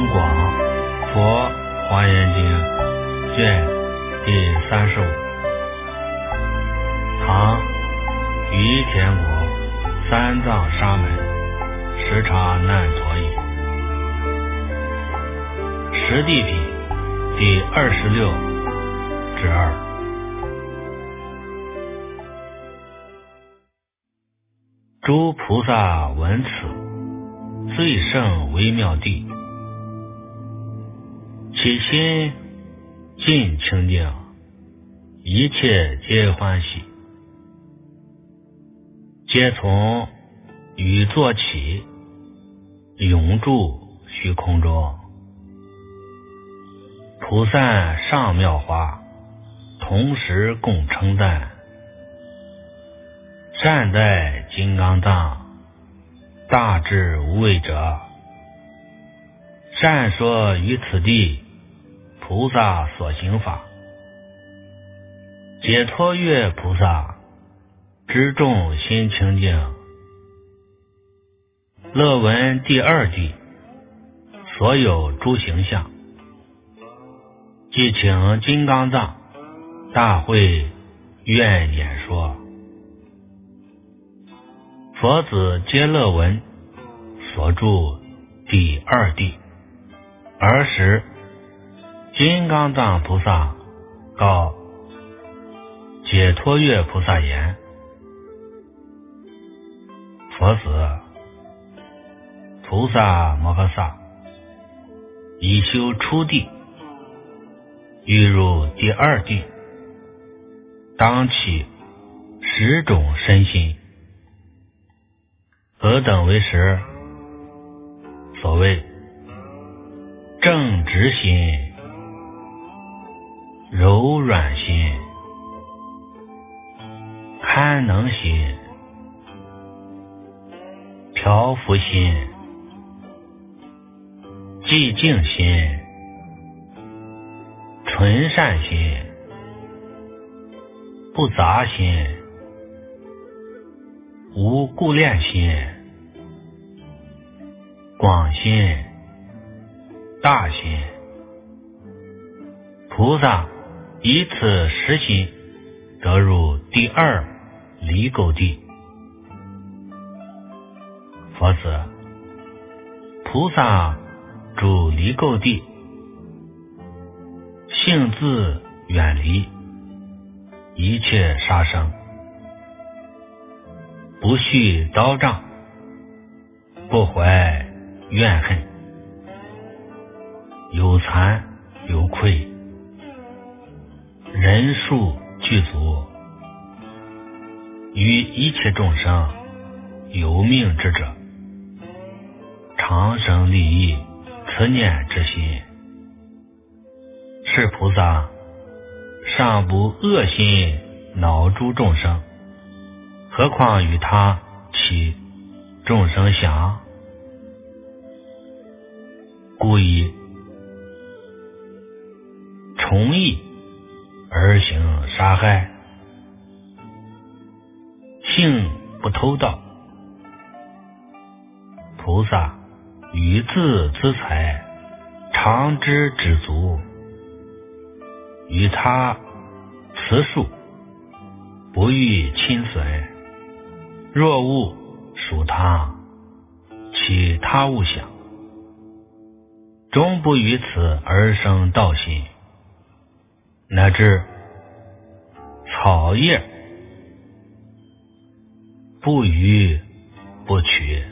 增广佛华严经卷第35，唐于田国三藏沙门时察难陀译，十地品第26-2。诸菩萨闻此，最胜微妙地，其心尽清净，一切皆欢喜，皆从语作起，永住虚空中。菩萨上妙花，同时共称赞。善待金刚藏，大智无畏者，善说于此地菩萨所行法。解脱乐菩萨知众心清净，乐闻第二地所有诸形象，即请金刚藏大会愿演说。佛子皆乐闻所著第二地。尔时金刚藏菩萨告解脱乐菩萨言：佛子，菩萨摩诃萨已修初地，欲入第二地，当起10种身心。何等为实？所谓正直心、柔软心、堪能心、调伏心、寂静心、纯善心、不杂心、无故恋心、广心、大心。菩萨以此10心得入第二离垢地。佛子，菩萨住离垢地，性自远离一切杀生，不续刀杖，不怀怨恨，有惭有愧，人数具足，与一切众生有命之者，长生利益慈念之心。是菩萨尚不恶心恼诸众生，何况与他起众生想？故以重义而行杀害，性不偷盗。菩萨于自资财，常知止足，与他慈恕，不欲亲损。若物属他，其他物想，终不于此而生道心，乃至草叶不予不取，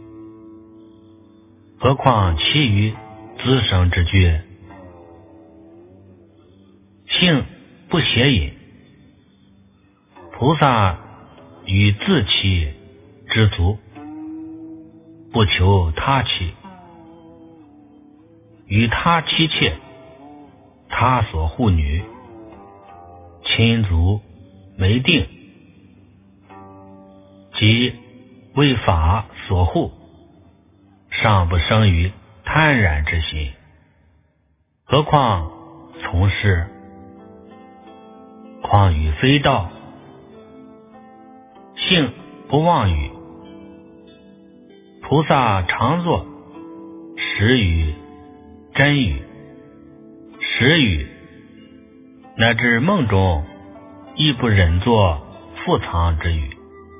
何况其余滋生之具？性不邪淫，菩萨与自妻知足，不求他妻，与他妻妾，他所护女，亲族没定，即为法所护，尚不生于贪婪之心，何况从事？况与非道，性不妄语，菩萨常作，时与真语、实语，乃至梦中亦不忍作覆藏之语。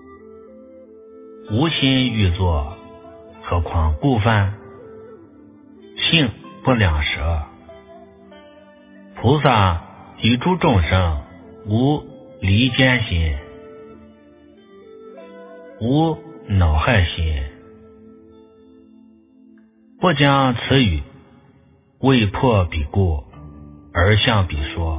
无心欲作，何况故犯？性不两舌。菩萨与诸众生无离间心，无恼害心，不将此语为破彼故而向彼说，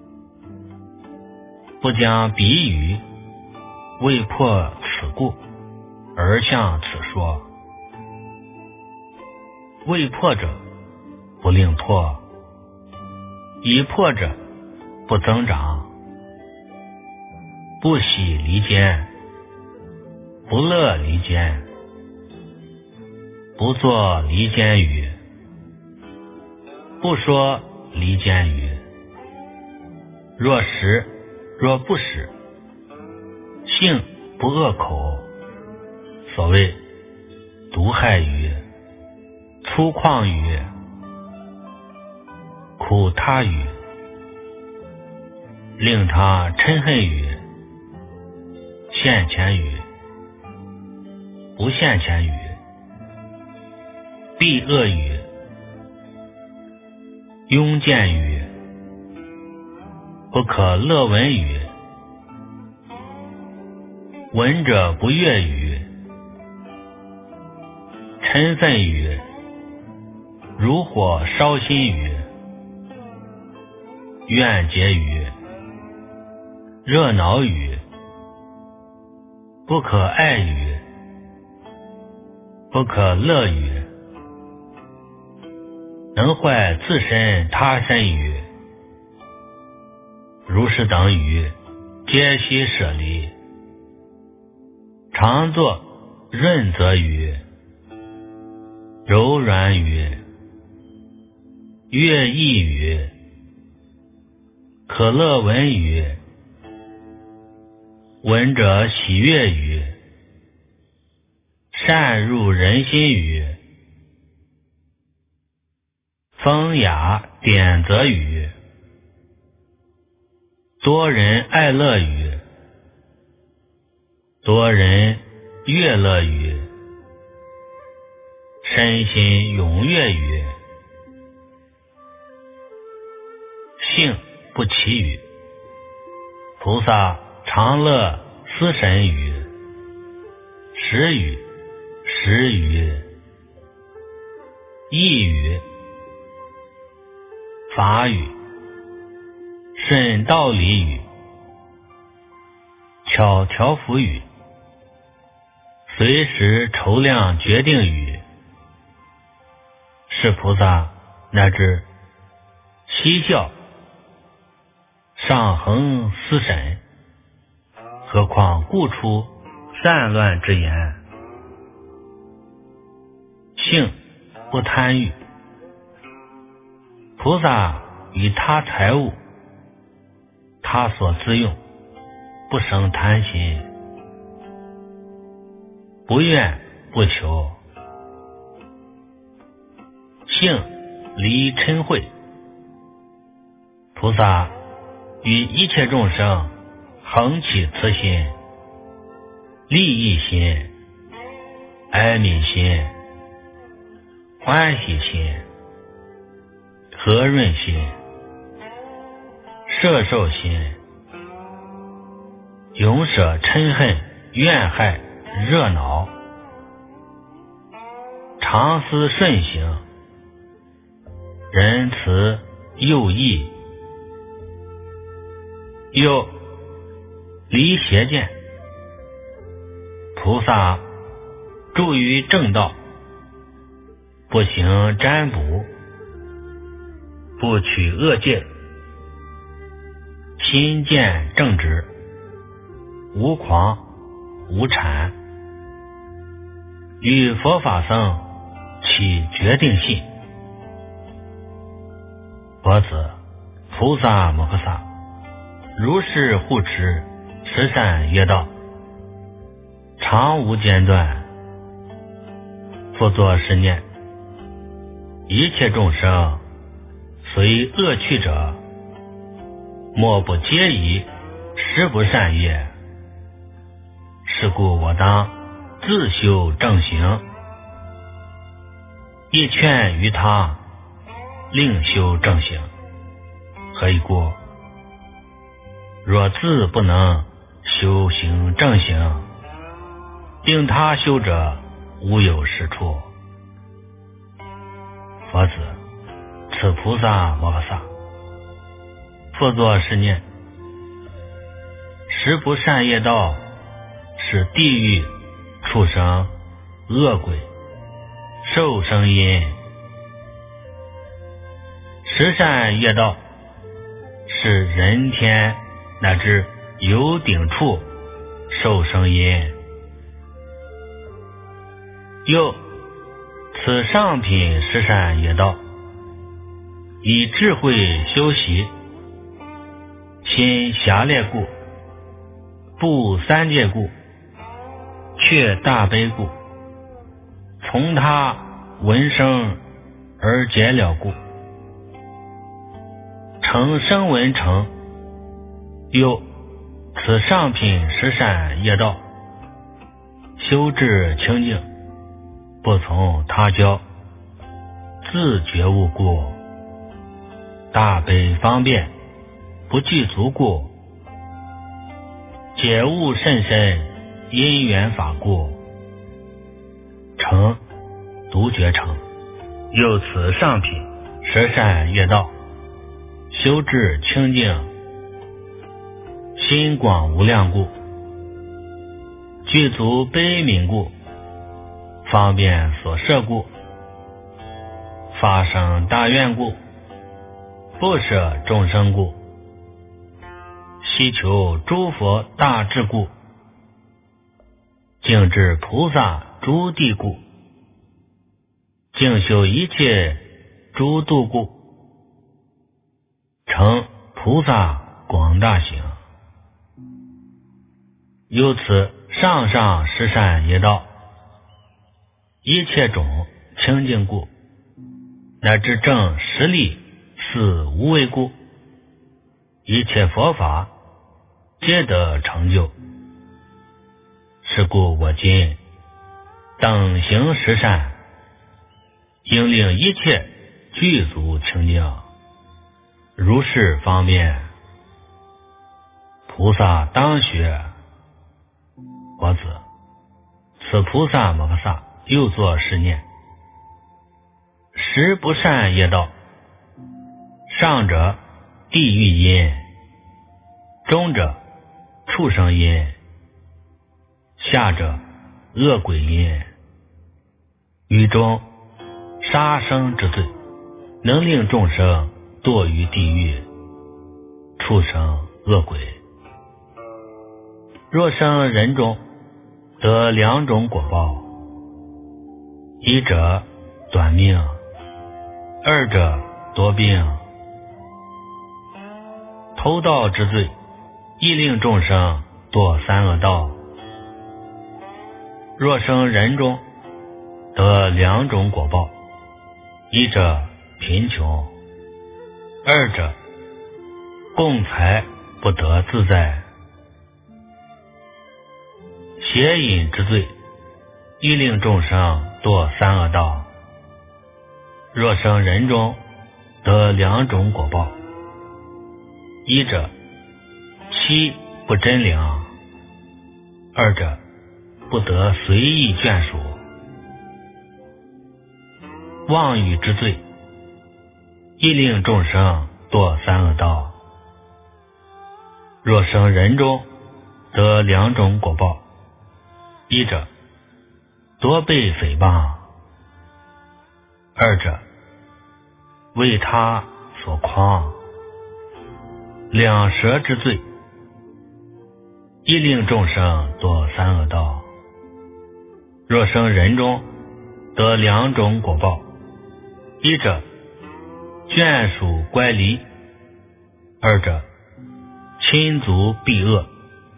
不将彼语为破此故而向此说。未破者不令破，已破者不增长。不喜离间，不乐离间，不作离间语，不说离间语。若实若不实，性不恶口。所谓毒害语、粗犷语、苦他语，令他嗔恨语、现前语、不现前语、避恶语、庸见语、不可乐闻语、闻者不悦语、嗔忿语、如火烧心语、怨结语、热恼语、不可爱语、不可乐语、能坏自身他身语，如是等语，皆悉舍离。常作润泽语、柔软语、悦意语、可乐闻语、闻者喜悦语、善入人心语、风雅点则语、多人爱乐语、多人悦乐语、身心踊跃语、性不起语。菩萨常乐思神语、实语、实语、意语、法语、顺道理语、巧调伏语、随时筹量决定语，是菩萨乃至嬉笑上恒思审，何况故出散乱之言。性不贪欲。菩萨与他财物他所自用，不生贪心，不愿不求。性离嗔恚。菩萨与一切众生恒起慈心、利益心、哀悯心、欢喜心、和润心、摄受心，永舍嗔恨、怨害、热恼，常思顺行，仁慈又义，又离邪见。菩萨住于正道，不行占卜，不取恶戒，心见正直，无狂无缠，与佛法僧起决定信。佛子，菩萨摩诃萨如是护持十善业道，常无间断，复作是念： 一切众生虽恶趣者，莫不皆以实不善业。是故我当自修正行，亦劝于他另修正行。何以故？若自不能修行正行，令他修者无有是处。佛子，此菩萨摩诃萨复作是念：实不善业道，是地狱、畜生、恶鬼、受生因；实善业道，是人天乃至有顶处受生因。又此上品实善业道，以智慧修习，心狭劣故，不三界故，却大悲故，从他闻声而解了故，成声闻成。又此上品实善业道，修至清净，不从他教，自觉悟故，大悲方便，不具足故，解悟甚深，因缘法故，成独觉成。又此上品实善业道，修至清净，心广无量故，具足悲悯故，方便所摄故，发生大愿故，不舍众生故，希求诸佛大智故，净至菩萨诸地故，净修一切诸度故，成菩萨广大行。由此上上实善业道，一切种清净故，乃至正实力四无为故，一切佛法皆得成就。是故我今等行实善，应令一切具足清净，如是方便。菩萨当学。我子，此菩萨摩诃萨又作是念：实不善业道，上者地狱因，中者畜生因，下者恶鬼因。于中杀生之罪，能令众生堕于地狱、畜生、恶鬼。若生人中，得两种果报：一者短命，二者多病。偷盗之罪，亦令众生堕三恶道。若生人中，得两种果报：一者贫穷，二者共财不得自在。邪淫之罪，亦令众生堕三恶道。若生人中，得两种果报：一者妻不贞良，二者不得随意眷属。妄语之罪，亦令众生堕三恶道。若生人中，得两种果报：一者多被诽谤，二者为他所诓。两舌之罪，亦令众生堕三恶道。若生人中，得两种果报：一者眷属乖离，二者亲族避恶。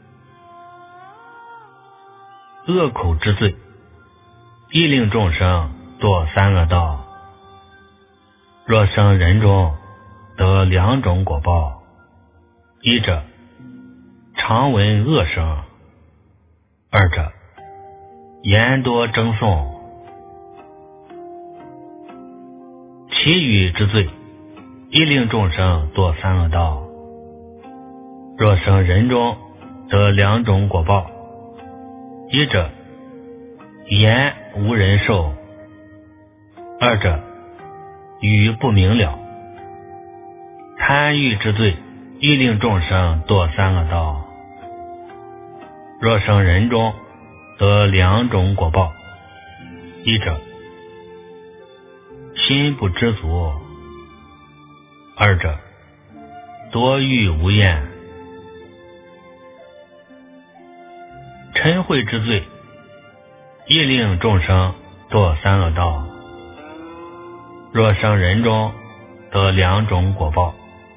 恶口之罪，亦令众生堕三恶道。 若生人中得两种果报，一者常闻恶声，二者言多争讼。其余之罪，亦令众生堕三恶道。若生人中得两种果报，一者言无人受，二者语不明了。贪欲之罪，亦令众生堕三恶道。若生人中得两种果报，一者心不知足，二者多欲无厌。嗔恚之罪，亦令众生堕三恶道。若生人中得两种果报，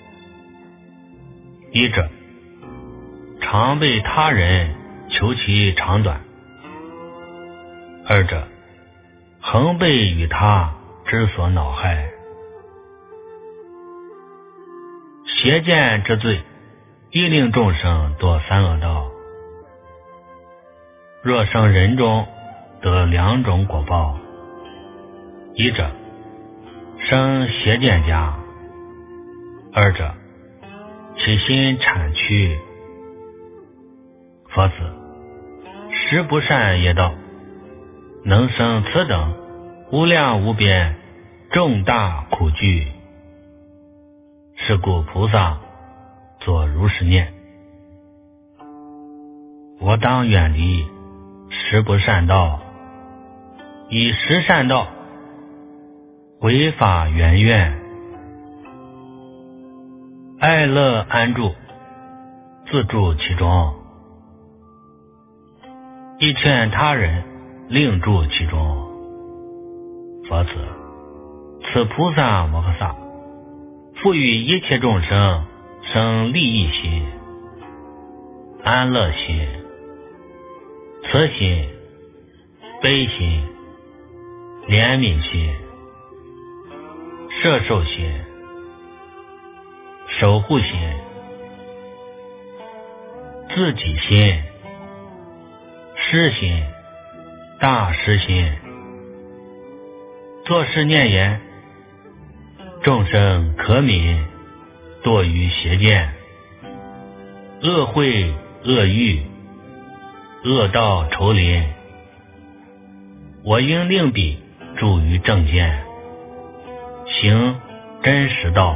一者常被他人求其长短，二者恒被与他之所恼害。邪见之罪，亦令众生堕三恶道。若生人中得两种果报，一者生邪见家，二者其心谄曲。佛子，十不善业道，能生此等无量无边重大苦具。是故菩萨作如是念：我当远离十不善道，以十善道为法圆愿，爱乐安住，自住其中，亦劝他人另住其中。佛子，此菩萨摩诃萨赋予一切众生生利益心、安乐心、慈心、悲心、怜悯心、摄受心、守护心、自己心、施心、大施心。作是念言：众生可悯，堕于邪见，恶慧恶欲，恶道愁林。我应令彼住于正见，行真实道。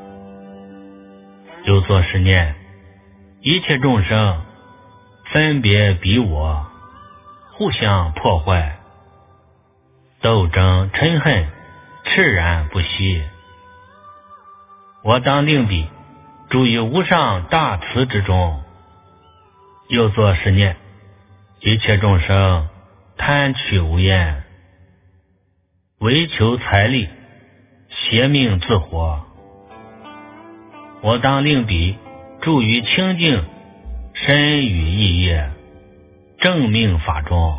又作是念：一切众生分别彼我，互相破坏，斗争嗔恨，炽然不息。我当令彼住于无上大慈之中。又作是念：一切众生贪取无厌，唯求财力，邪命自活。我当令彼住于清净身语意业正命法中。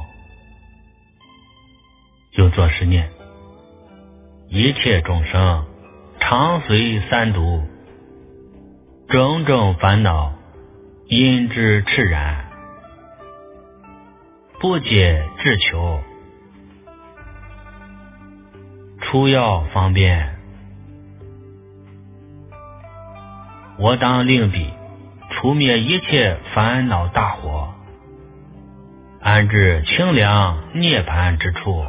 又作是念：一切众生常随三毒，种种烦恼因之炽然，不解智求，出药方便。我当令彼除灭一切烦恼大火，安置清凉涅槃之处。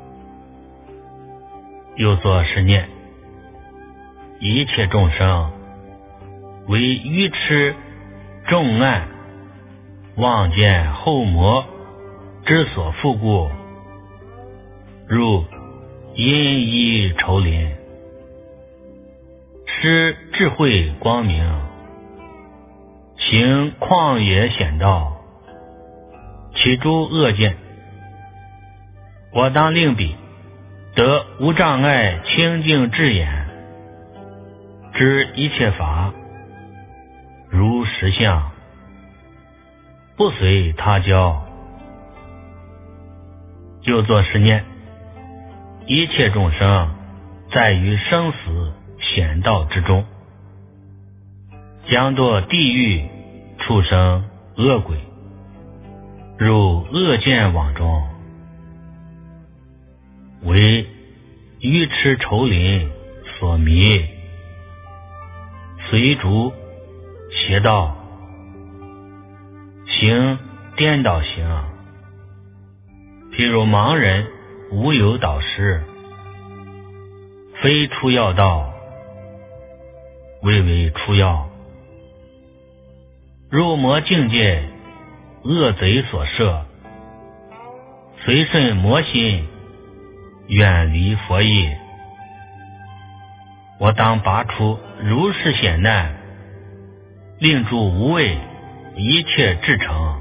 又作是念：一切众生为愚痴重暗妄见后魔之所缚故，如阴翳愁林，失智慧光明，行旷野险道，起诸恶见。我当令彼得无障碍清净智眼，知一切法如实相，不随他教。又作是念：一切众生在于生死险道之中，将堕地狱、畜生、恶鬼，入恶见网中，为愚痴愁林所迷，随逐邪道，行颠倒行。譬如盲人无有导师，非出要道，谓为出要。入魔境界，恶贼所摄，随顺魔心，远离佛意。我当拔出如是险难，令诸无畏，一切至诚。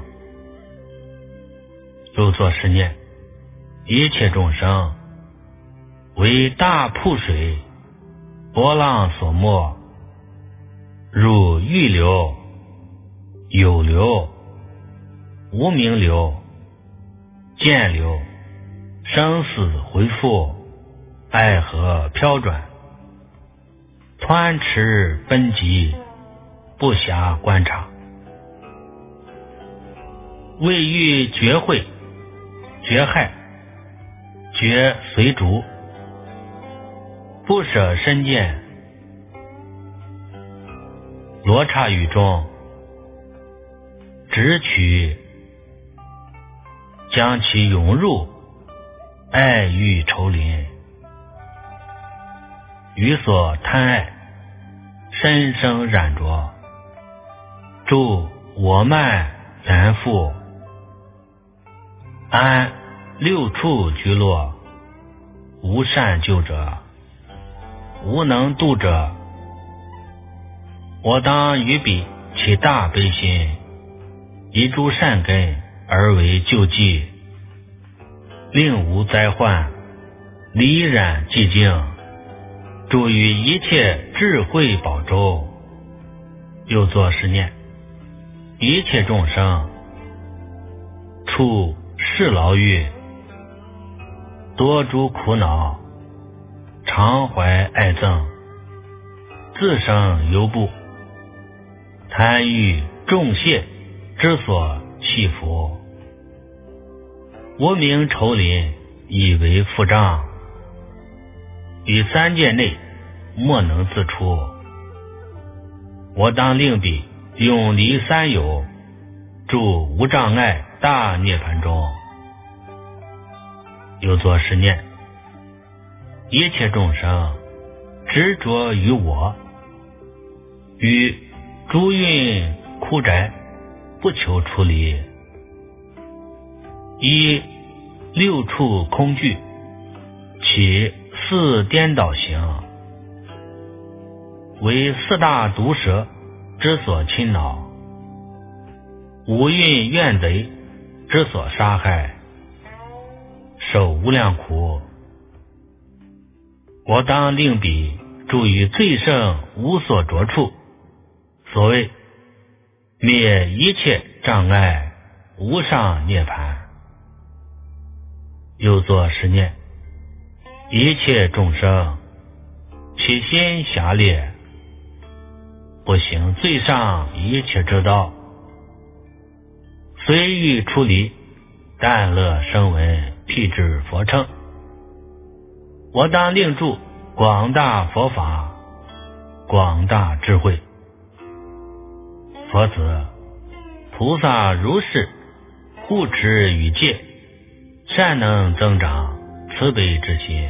又作是念：一切众生为大瀑水，波浪所没，入欲流、有流、无明流、见流，生死回复，爱河飘转，湍驰奔疾，不暇观察。为欲绝慧、绝害、绝随逐，不舍身见，罗刹语中，直取将其涌入爱欲愁林，于所贪爱，深生染着，助我慢然复，安六处居落，无善救者，无能度者。我当于彼起大悲心，以诸善根而为救济，令无灾患，离染寂静，助于一切智慧宝舟。又作是念：一切众生处世牢狱，多诸苦恼，常怀爱憎，自生忧怖，贪欲众谢之所系缚，无明愁林以为腹障，于三界内莫能自出。我当令彼永离三有，住无障碍大涅盘中。又作是念：一切众生执着于我，于诸蕴枯宅，不求出离，依六处空具，起四颠倒行，为四大毒蛇之所侵恼，五蕴怨贼之所杀害，受无量苦。我当令彼住于最胜无所着处，所谓灭一切障碍，无上涅槃。又作是念：一切众生起心狭劣，不行最上一切之道，虽欲出离，但乐声闻，辟支佛称。我当令住广大佛法，广大智慧。佛子，菩萨如是护持与戒，善能增长慈悲之心。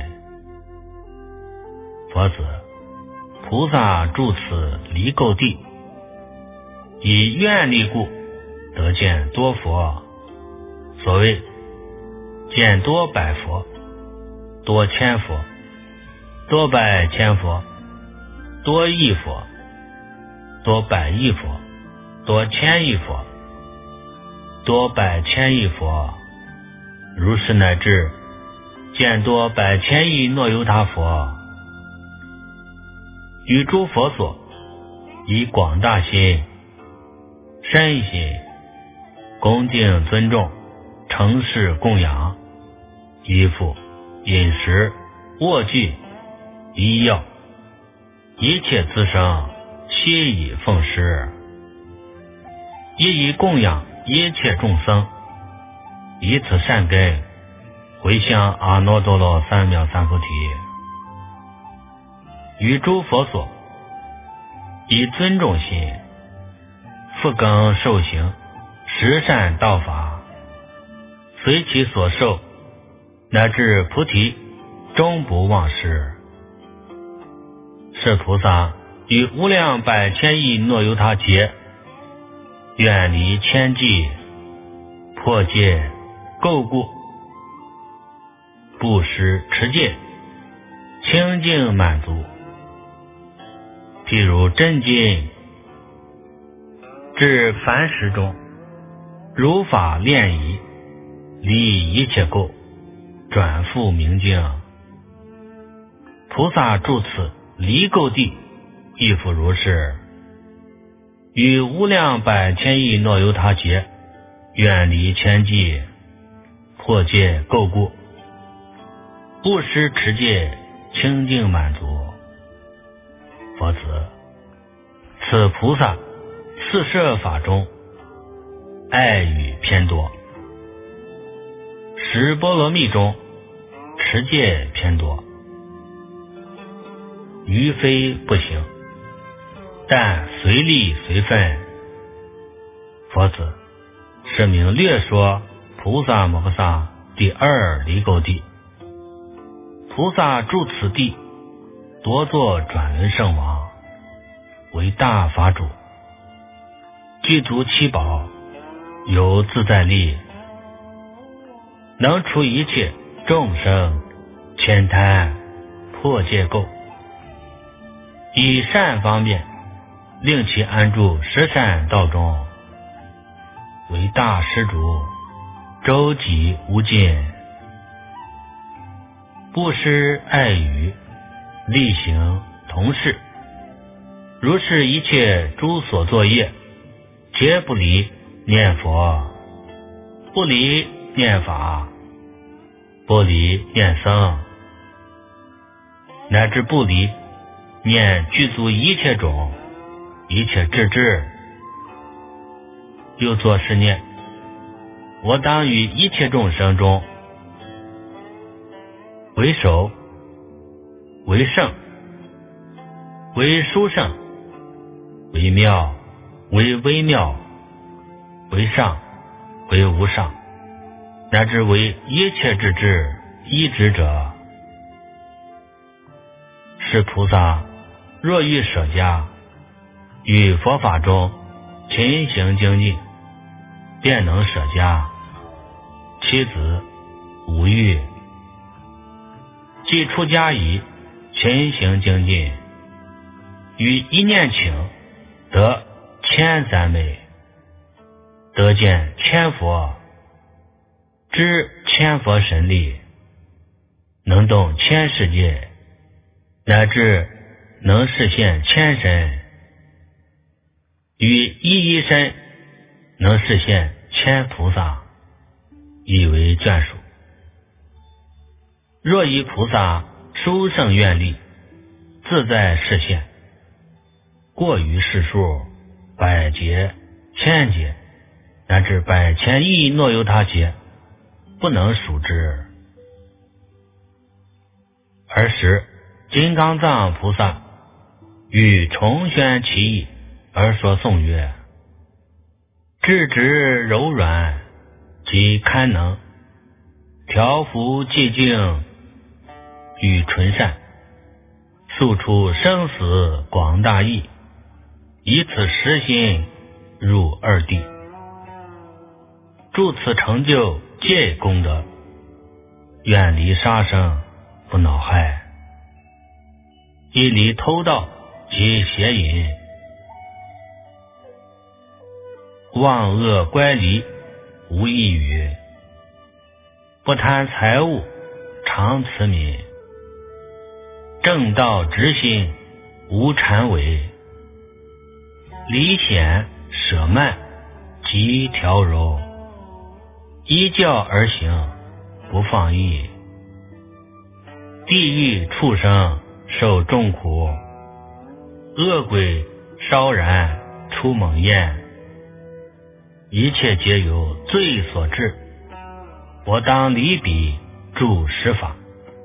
佛子，菩萨住此离垢地，以愿力故，得见多佛。所谓见多百佛，多千佛，多百千佛，多亿佛，多百亿佛，多千亿佛，多百千亿佛，如是乃至见多百千亿诺由他佛。与诸佛所，以广大心、深心恭敬尊重，承事供养，衣服、饮食、卧具、 医药，一切滋生，悉以奉施，亦以供养一切众生，以此善根回向阿耨多罗三藐三菩提，于诸佛所，以尊重心，复更受行十善道法，随其所受，乃至菩提终不忘失。是菩萨于无量百千亿诺由他劫，远离千计，破戒垢故，布施持戒，清净满足。譬如真金至凡石中，如法炼仪，离一切垢，转复明净。菩萨住此离垢地，亦复如是。于无量百千亿诺由他劫，远离千计，破戒垢故，布施持戒，清净满足。佛子，此菩萨四摄法中，爱语偏多；十波罗蜜中，持戒偏多。于非不行，但随力随分。佛子，是名略说菩萨摩诃萨第二离垢地。菩萨住此地，多作转轮圣王，为大法主，具足七宝，有自在力，能除一切众生悭贪破戒垢，以善方便令其安住十善道中，为大施主，周济无尽。布施爱语，力行同事，如是一切诸所作业，皆不离念佛，不离念法，不离念僧，乃至不离念具足一切种，一切智智。又作是念：我当于一切众生中，为首，为圣，为殊胜，为妙，为微妙，为上，为无上，乃至为一切智智依止者。是菩萨若欲舍家，于佛法中勤行精进，便能舍家，妻子无欲。既出家已，勤行精进，于一念请，得千三昧，得见千佛，知千佛神力，能动千世界，乃至能实现千身，于一一身能实现千菩萨，以为眷属。若以菩萨殊胜愿力，自在示现，过于世数，百劫千劫，乃至百千亿诺由他劫，不能数之。尔时金刚藏菩萨欲重宣其意，而说颂曰：智直柔软及堪能，调伏寂静与纯善，诉出生死广大义，以此实心入二谛，助此成就戒功德，远离杀生不恼害，以离偷盗及邪淫，忘恶乖离无异语，不贪财物常慈悯，正道直心无谄伪，离险舍慢及调柔，依教而行不放逸，地狱畜生受众苦，恶鬼烧然出猛焰，一切皆由罪所致，我当离彼住实法。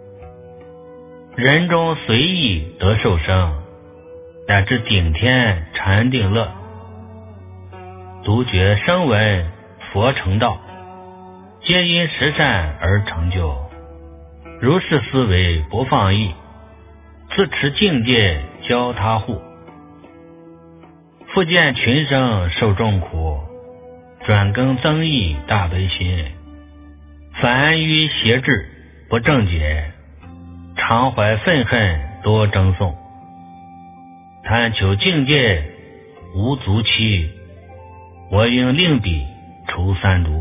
人中随意得受生，乃至顶天禅定乐，独觉声闻佛成道，皆因十善而成就。如是思维不放逸，自持境界教他护。复见群生受众苦，转更增益大悲心。凡于邪智不正解，常怀愤恨多争讼，贪求境界无足期，我应令彼除三毒。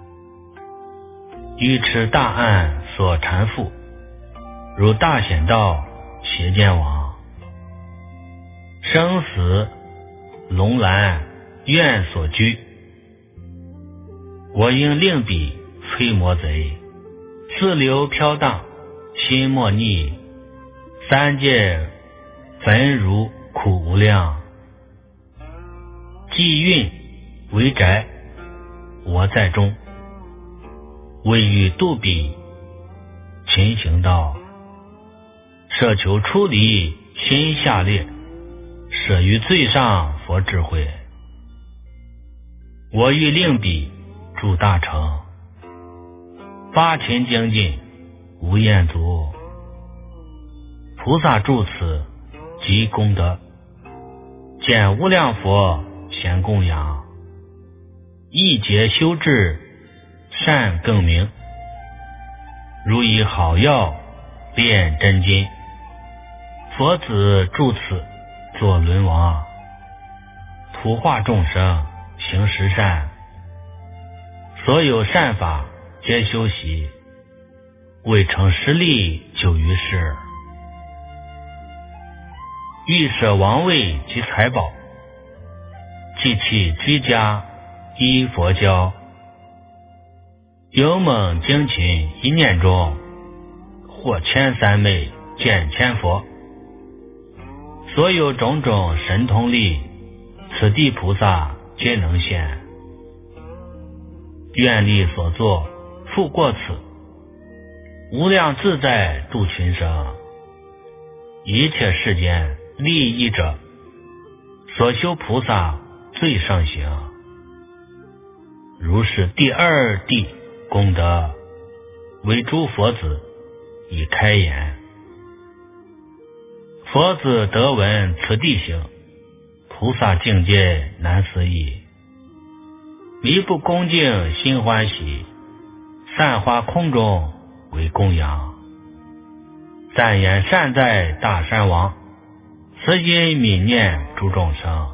愚痴大案所缠缚，如大险道邪见网，生死龙兰愿所居，我应令彼摧魔贼，四流飘荡心莫逆，三界焚如苦无量，寄运为宅，我在中，为欲度彼勤行道，舍求出离心下劣，舍于最上佛智慧。我欲令彼住大成，八勤精进无厌足，菩萨住此即功德，见无量佛咸供养，一劫修治善更明，如以好药炼真金，佛子住此作轮王，普化众生行十善，所有善法皆修习，未成实力久于世。欲舍王位及财宝，既弃居家依佛教，勇猛精勤一念中，获千三昧见千佛。所有种种神通力，此地菩萨皆能现。愿力所作复过此，无量自在度群生。一切世间利益者，所修菩萨最上行。如是第二地功德，为诸佛子以开言。佛子得闻此地行，菩萨境界难思议。弥不恭敬心欢喜，散花空中为供养。赞言善哉大山王，慈心悯念诸众生。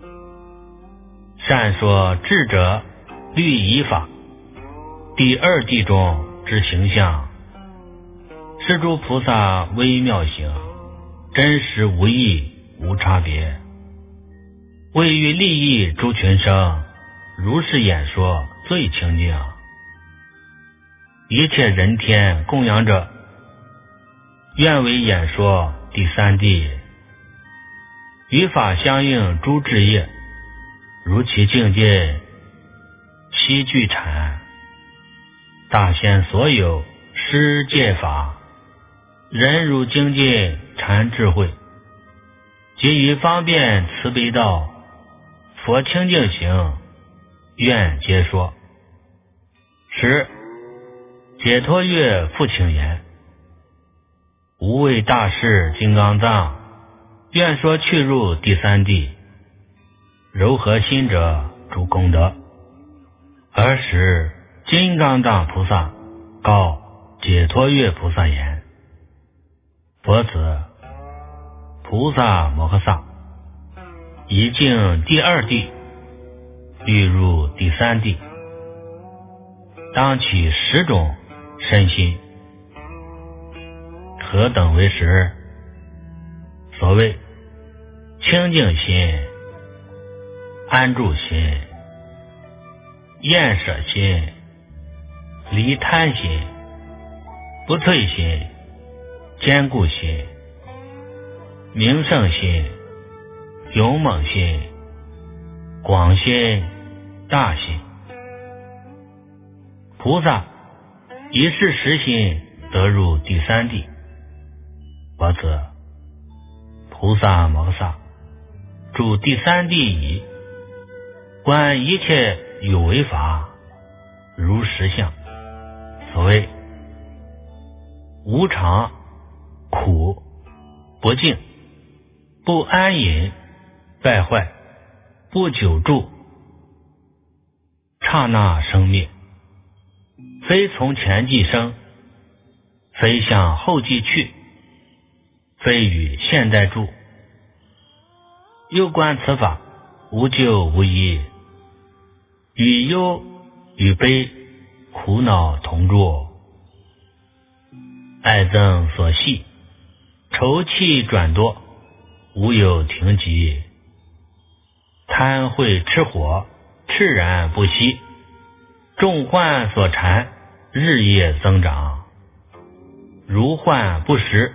善说智者律仪法，第二地中之形象，是诸菩萨微妙行，真实无异无差别，为欲利益诸群生，如是演说最清净。一切人天供养者，愿为演说第三地，与法相应诸智业，如其境界悉具产。大仙所有施戒法，人如精进禅智慧，即于方便慈悲道，佛清净行，愿皆说。十解脱乐复请言，无畏大士金刚藏，愿说去入第三地，柔和心者诸功德。尔时金刚藏菩萨告解脱乐菩萨言：佛子，菩萨摩诃萨已经第二地，欲入第三地，当起10种身心。何等为10？所谓清净心、安住心、厌舍心、离贪心、不退心、坚固心、 明圣心、勇猛心、广心、大心。菩萨以是实心得入第三地。佛子，菩萨摩萨住第三地矣，观一切有为法如实相。所谓无常、苦、不净、不安隐、败坏、不久住，刹那生灭，非从前即生，非向后即去，非与现在住。又观此法无救无依，与忧与悲苦恼同住，爱憎所系，愁气转多，无有停疾。贪恚痴火，炽然不息，众患所缠，日夜增长，如幻不实。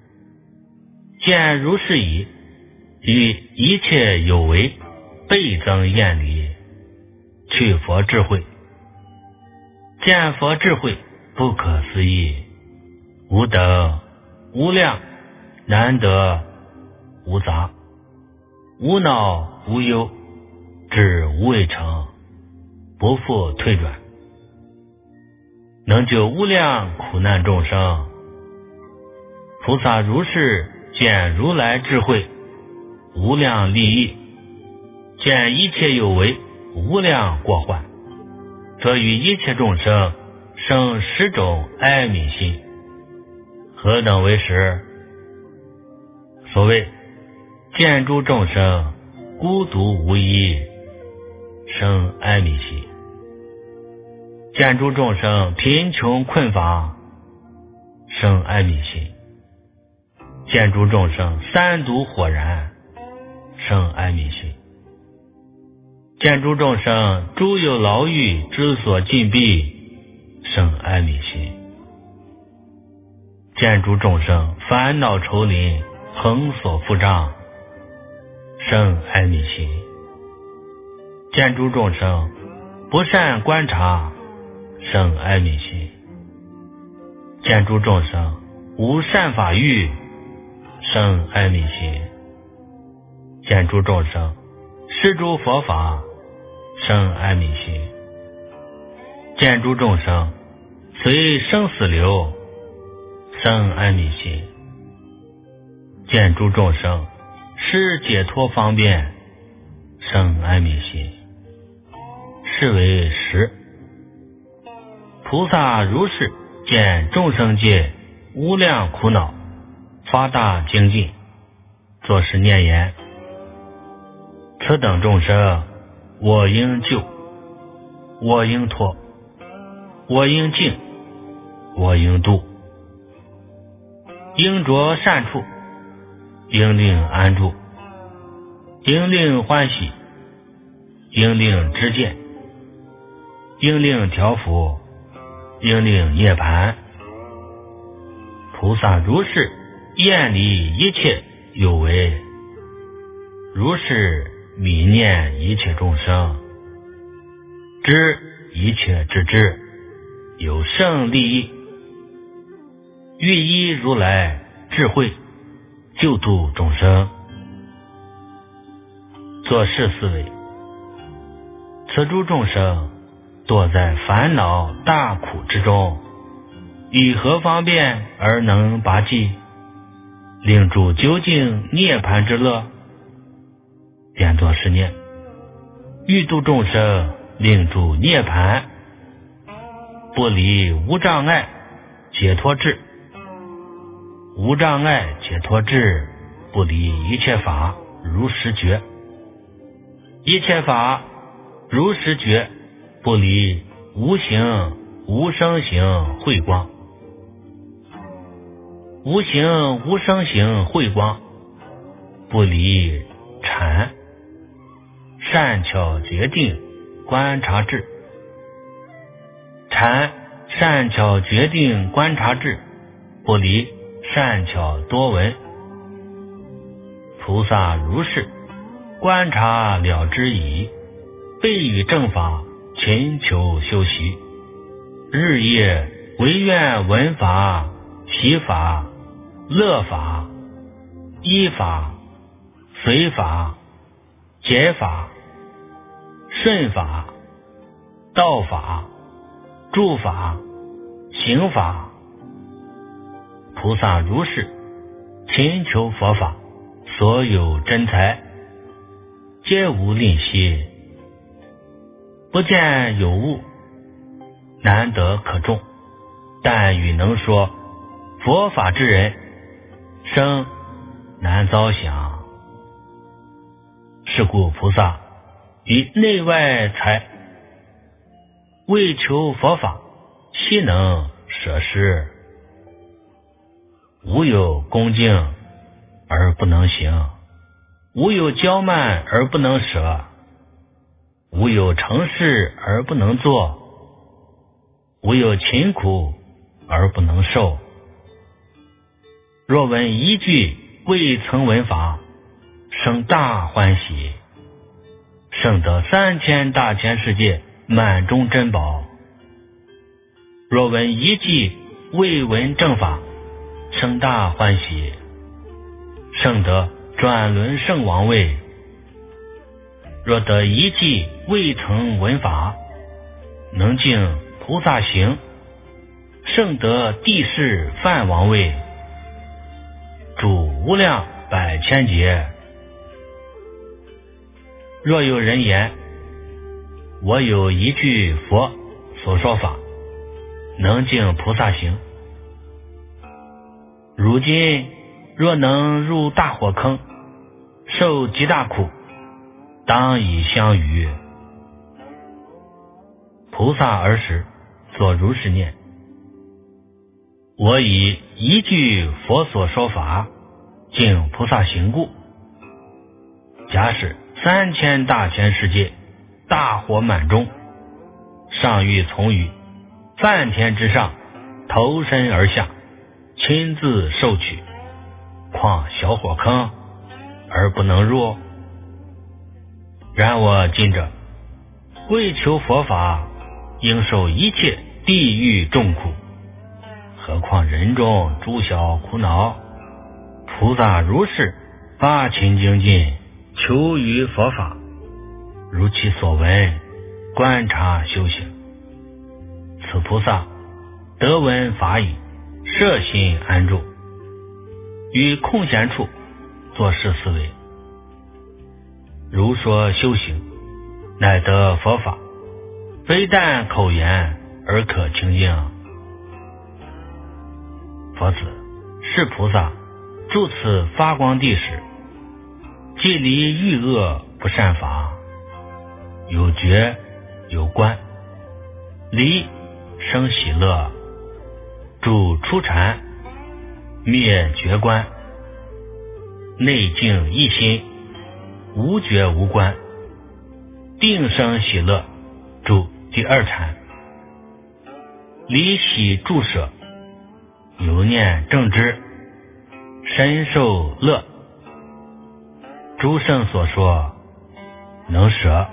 见如是已，与一切有为倍增厌离，去佛智慧。见佛智慧不可思议，无等无量，难得无杂，无恼无忧，至无畏成，不复退转，能救无量苦难众生。菩萨如是见如来智慧无量利益，见一切有为无量过患，则与一切众生生10种哀悯心。何等为10？所谓见诸众生孤独无依，生哀悯心；见诸众生贫穷困乏，生哀悯心；见诸众生三毒火燃，生哀悯心；见诸众生诸有牢狱之所禁闭，生哀悯心；见诸众生烦恼愁林恒所覆障，生哀悯心；见诸众生不善观察，生哀悯心；见诸众生无善法欲，生哀悯心；见诸众生施诸佛法，生哀悯心；见诸众生随生死流，生哀悯心；见诸众生施解脱方便，生哀悯心。是为10。菩萨如是见众生界无量苦恼，发大精进，作是念言：此等众生，我应救，我应脱，我应净，我应度，应着善处，应令安住，应令欢喜，应令知见，应令调伏，应令涅槃。菩萨如是厌离一切有为，如是泯念一切众生，知一切之知，有胜利益，欲依如来智慧，救度众生。作是思维：此诸众生堕在烦恼大苦之中，以何方便而能拔济，令诸究竟涅槃之乐？便作是念：欲度众生，令诸涅槃，不离无障碍解脱智。无障碍解脱智，不离一切法如实觉。一切法如实觉，不离无形无生形慧光。无形无生形慧光，不离禅善巧决定观察智。禅善巧决定观察智，不离善巧多闻。 菩萨如是观察了之矣，备于正法，勤求修习，日夜唯愿闻法、习法、乐法、依法、随法、解法、顺法、道法、住法、行法。菩萨如是勤求佛法，所有真财皆无吝惜，不见有物，难得可种。但与能说佛法之人，生难遭享。是故菩萨于内外财为求佛法，悉能舍施。无有恭敬而不能行，无有骄慢而不能舍，无有成事而不能做，无有勤苦而不能受。若闻一句未曾闻法，生大欢喜，胜得3000大千世界满中珍宝。若闻一句未闻正法，生大欢喜，胜得转轮圣王位。若得一句未曾闻法，能敬菩萨行，胜得地势梵王位，住无量百千劫。若有人言，我有一句佛所说法，能敬菩萨行，如今若能入大火坑，受极大苦，当以相与。菩萨尔时作如是念：我以一句佛所说法，敬菩萨行故。假使3000大千世界大火满中，上欲从于梵天之上投身而下，亲自受取，况小火坑而不能入？然我今者为求佛法，应受一切地狱众苦，何况人中诸小苦恼？菩萨如是发勤精进，求于佛法，如其所闻，观察修行。此菩萨得闻法语，摄心安住，于空闲处作是思维，如说修行，乃得佛法，非但口言而可清净。佛子，是菩萨住此发光地时，既离欲恶不善法，有觉有观，离生喜乐，住初禅，灭觉观，内静一心，无觉无观，定生喜乐，住第二禅，离喜住舍，有念正知，身受乐。诸圣所说能舍，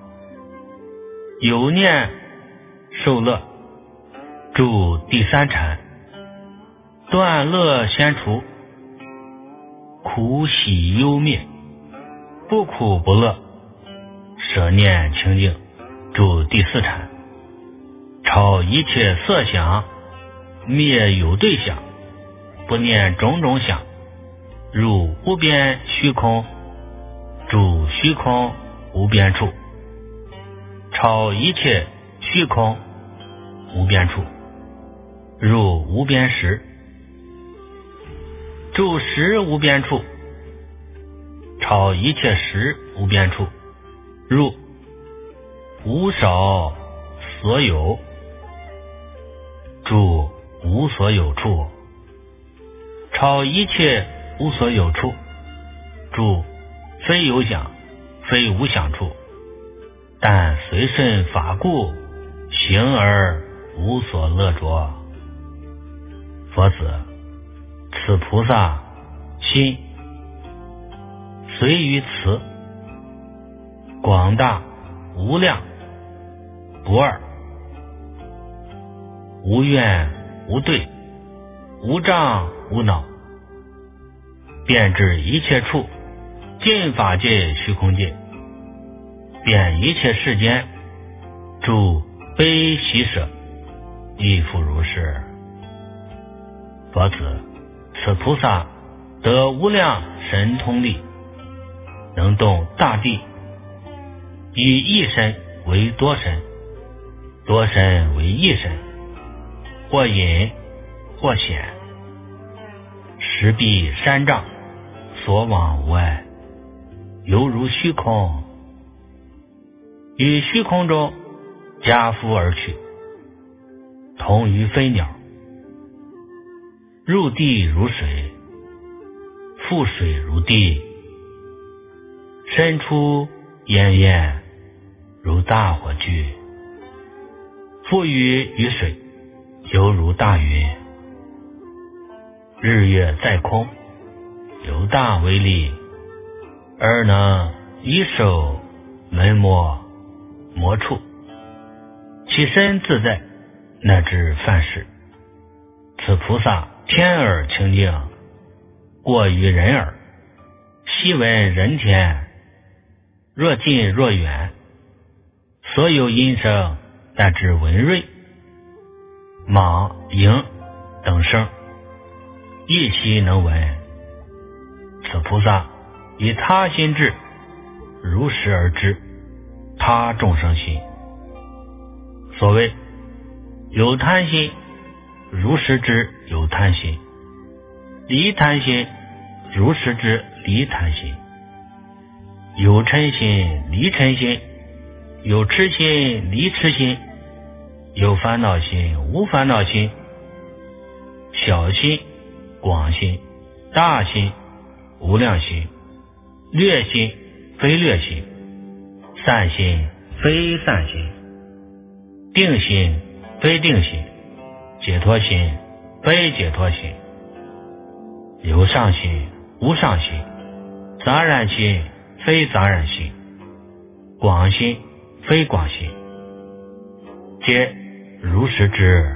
有念受乐，住第三禅，断乐先除，苦喜忧灭，不苦不乐，舍念清净，住第四禅，超一切色想，灭有对想，不念种种想，入无边虚空，住虚空无边处，超一切虚空无边处，入无边时，住时无边处，超一切时无边处，入无少所有，住无所有处，超一切无所有处，住非有想非无想处，但随顺法故，行而无所乐着。佛子，此菩萨心随于此，广大无量不二，无怨无对，无障无恼，遍至一切处，尽法界虚空界，遍一切世间，诸悲喜舍，亦复如是。佛子，此菩萨得无量神通力，能动大地，以一身为多身，多身为一身，或隐或显，实蔽三障，所往无碍，犹如虚空，于虚空中跏趺而去，同于飞鸟，入地如水，覆水如地，身出烟焰如大火炬，覆于于水，犹如大云。日月在空，有大威力，而能以手门摸魔处，其身自在，乃至犯事。此菩萨天耳清净，过于人耳，悉闻人天，若近若远，所有音声，乃至文瑞、莽、蝇等声，一悉能闻。此菩萨以他心智，如实而知他众生心。所谓有贪心，如实知有贪心；离贪心，如实知离贪心；有嗔心，离嗔心；有痴心，离痴心；有烦恼心，无烦恼心；小心，广心；大心，无量心；略心，非略心；散心，非散心；定心，非定心；解脱心，非解脱心；有上心，无上心；杂染心，非杂染心；广心，非广心，皆如实知。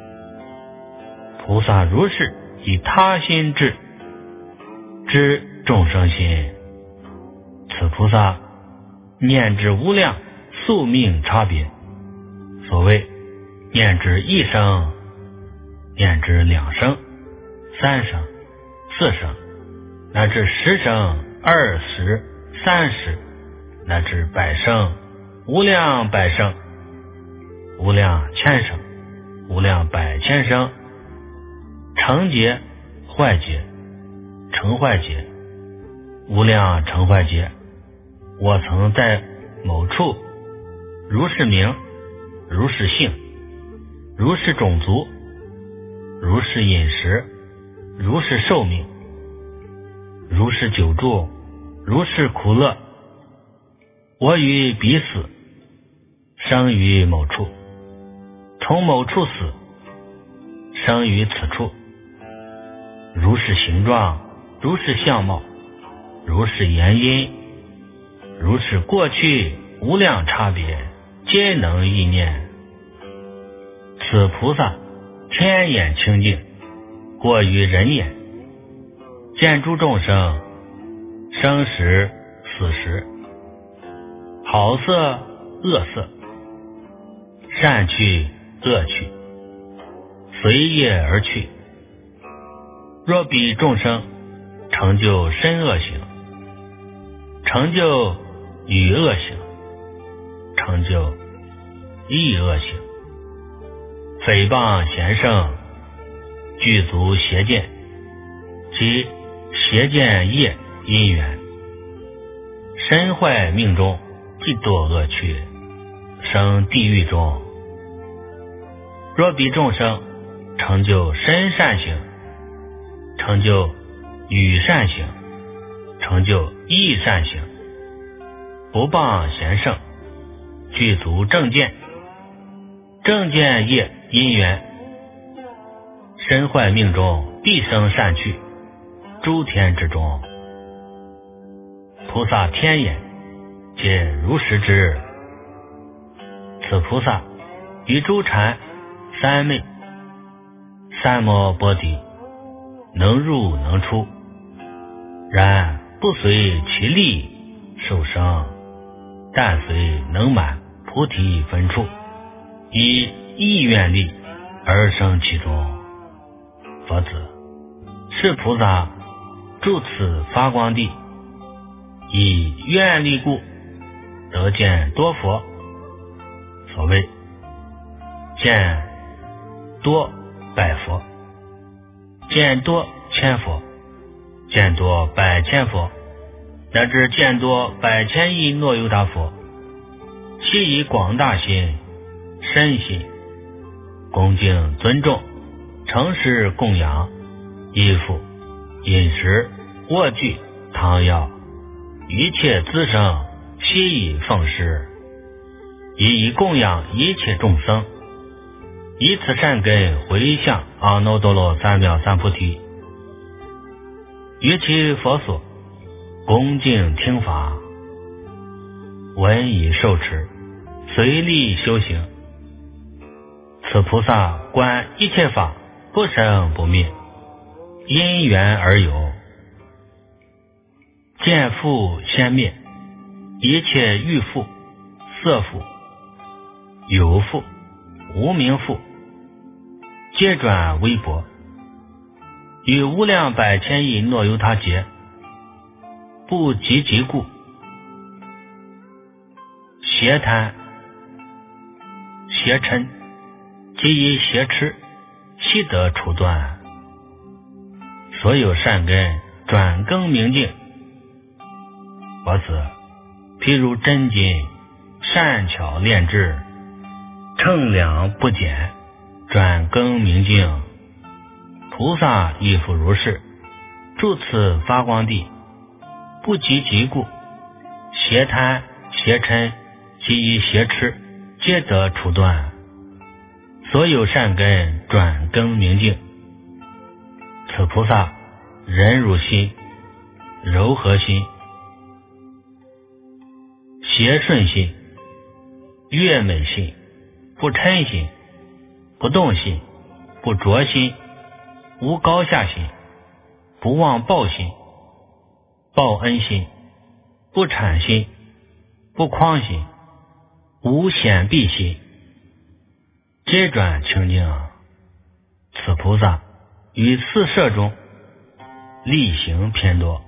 菩萨如是以他心智知众生心。此菩萨念知无量宿命差别。所谓念知一声，念知两声，三声，四声，乃至十声、20、30，乃至百声，无量百声，无量千声，无量百千声，成劫、坏劫、成坏劫，无量成坏劫。我曾在某处，如是名，如是姓，如是种族，如是饮食，如是寿命，如是久住，如是苦乐。我于彼死，生于某处，从某处死，生于此处。如是形状，如是相貌，如是言音，如是过去无量差别，皆能意念。此菩萨天眼清净，过于人眼，见诸众生生时死时，好色恶色，善去恶去，随业而去。若彼众生成就身恶行，成就与恶行，成就意恶行，诽谤贤圣，具足邪见，即邪见业因缘，身坏命中，即堕恶趣，生地狱中。若彼众生成就身善行，成就与善行，成就意善行，不谤贤圣，具足正见，正见业因缘，身坏命中，必生善趣，诸天之中。 菩萨天眼，皆如是之。此菩萨与诸禅三昧三摩波底，能入能出，然不随其力受生，但随能满菩提分处，以意愿力而生其中。佛子，是菩萨住此发光地，以愿力故，得见多佛。所谓见多百佛，见多千佛，见多百千佛，乃至见多百千亿诺尤达佛，悉以广大心、深心，恭敬尊重，诚实供养，衣服、饮食、卧具、汤药，一切滋生，悉以奉施，以供养一切众生，以此善根回向阿耨多罗三藐三菩提。于其佛所，恭敬听法，闻以受持，随力修行。此菩萨观一切法不生不灭，因缘而有，见复先灭，一切欲复、色复、有复、无明复，皆转微薄，与无量百千亿诺尤他劫，不及其故，邪贪、邪嗔，即以邪痴，悉得除断。所有善根转更明净。佛子，譬如真金善巧炼制，称量不减，转更明净。菩萨亦复如是，住此发光地，不及其故，邪贪、邪嗔，即以邪痴，皆得除断。所有善根转更明净。此菩萨忍辱心、柔和心、邪顺心、悦美心、不嗔心、不动心、不着心、无高下心、不忘报心、报恩心、不谄心、不诳心、无显蔽心，皆转清净。此菩萨于四摄中力行偏多，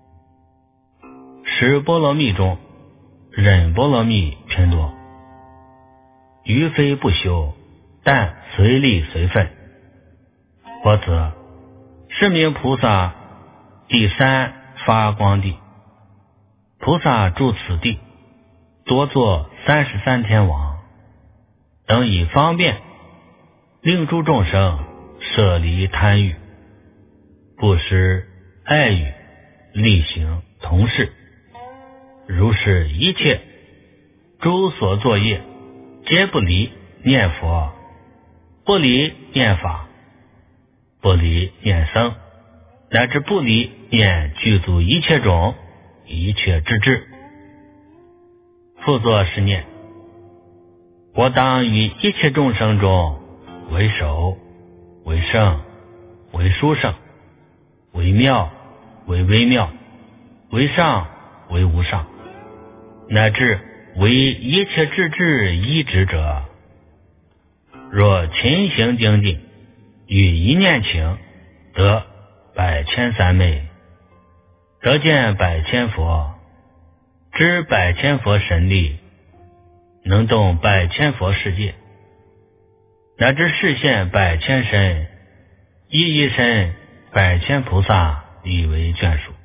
十波罗蜜中忍波罗蜜偏多，于非不修，但随力随分。佛子，是名菩萨第三发光地。菩萨住此地，多作33天王，等以方便令诸众生舍离贪欲，布施、爱语、力行、同事，如是一切诸所作业，皆不离念佛，不离念法，不离念僧，乃至不离念具足一切种、一切之智。复作是念：我当于一切众生中为首，为圣，为殊胜，为妙，为微妙，为上，为无上，乃至为一切智智依止者。若勤行精进，与一念情，得百千三昧，得见百千佛，知百千佛神力，能动百千佛世界，乃至示现百千身，一一身百千菩萨以为眷属。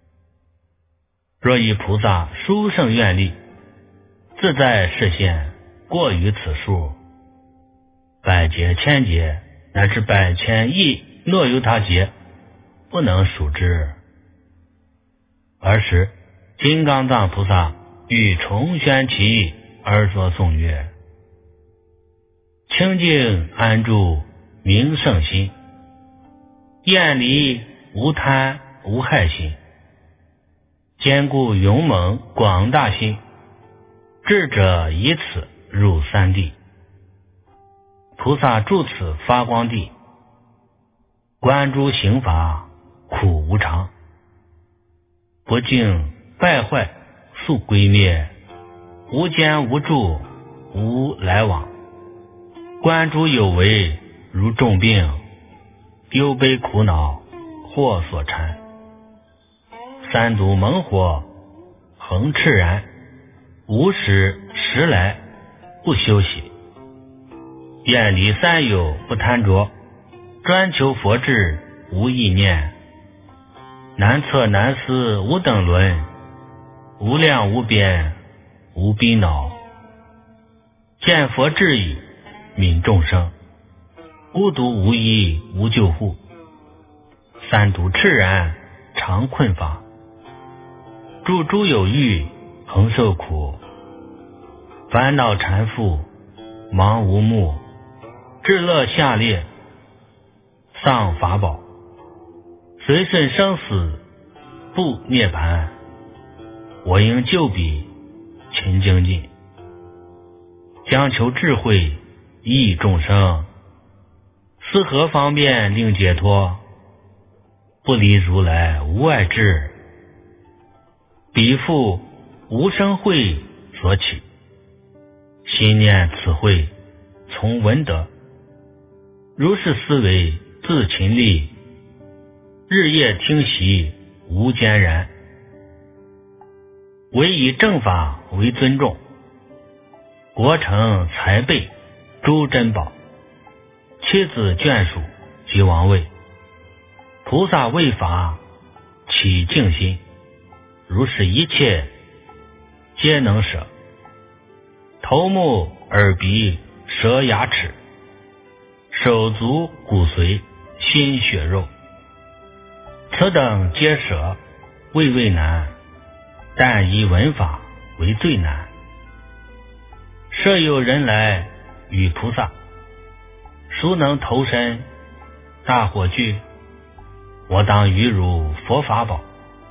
若以菩萨殊胜愿力，自在示现，过于此数，百劫千劫，乃至百千亿诺尤他劫，不能数之。尔时金刚藏菩萨欲重宣其意，而作颂曰：清净安住明圣心，厌离无贪无害心， 坚固勇猛广大心，智者以此入三地。菩萨住此发光地，观诸行法苦无常，不净败坏速归灭，无间无住无来往，观诸有为如重病，忧悲苦恼祸所缠，三毒猛火恒炽然，无始时来不休息，远离三有不贪着，专求佛智无意念，难测难思无等伦，无量无边无逼恼，见佛智矣悯众生，孤独无依无救护，三毒炽然常困乏，诸诸有欲恒受苦，烦恼缠缚忙无目，至乐下列丧法宝，随顺生死不涅槃，我应救彼勤精进，将求智慧益众生，思何方便令解脱，不离如来无碍智，彼复无生慧所起，心念此慧从闻得，如是思维自勤力，日夜听习无间然，唯以正法为尊重，国城财备诸珍宝，妻子眷属及王位，菩萨为法起净心，如是一切皆能舍，头目耳鼻舌牙齿，手足骨髓心血肉，此等皆舍未难，但以闻法为最难。设有人来与菩萨，孰能投身大火炬？我当于汝佛法宝，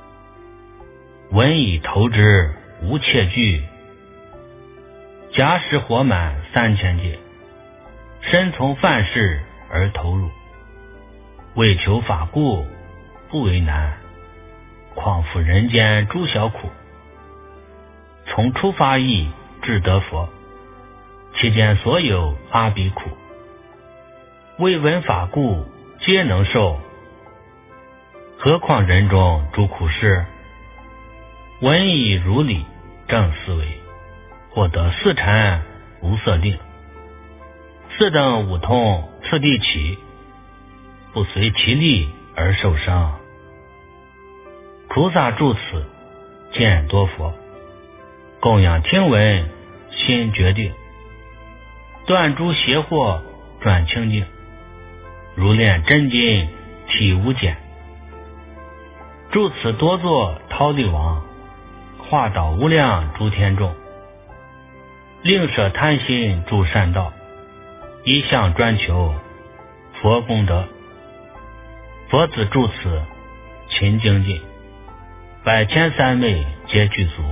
闻以投之无切惧，假使火满3000劫，身从犯事而投入，为求法故不为难，况复人间诸小苦，从出发意至得佛，其间所有阿鼻苦，为闻法故皆能受，何况人中诸苦事？闻以如理正思维，获得四禅无色定，四等五通次第起，不随其力而受伤。菩萨住此见多佛，供养听闻心决定，断诸邪惑转清净，如炼真金体无减，住此多作忉利王，化导无量诸天众，令舍贪心助善道，一向专求佛功德。佛子住此勤精进，百千三昧皆具足，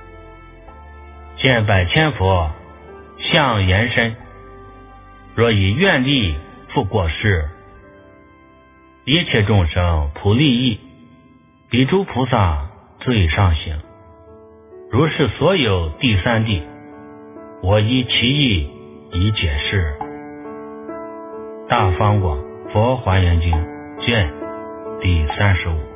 见百千佛相延伸，若以愿力复过世，一切众生普利益，彼诸菩萨最上行。如是所有第三地，我依其意以解释。大方广佛华严经卷第35。